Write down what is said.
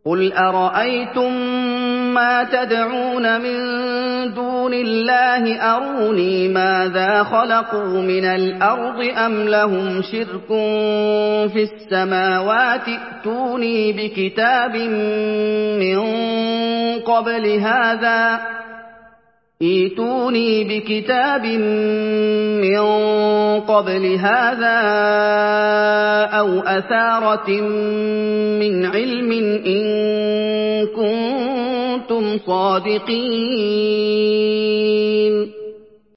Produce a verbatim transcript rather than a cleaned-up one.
قُلْ أَرَأَيْتُم مَّا تَدْعُونَ مِن دُونِ اللَّهِ أَرُونِي مَاذَا خَلَقُوا مِنَ الْأَرْضِ أَمْ لَهُمْ شِرْكٌ فِي السَّمَاوَاتِ ائْتُونِي بِكِتَابٍ مِّن قَبْلِ هَٰذَا أَوْ أَثَارَةٍ مِّنْ عِلْمٍ إِن كُنتُمْ صَادِقِينَ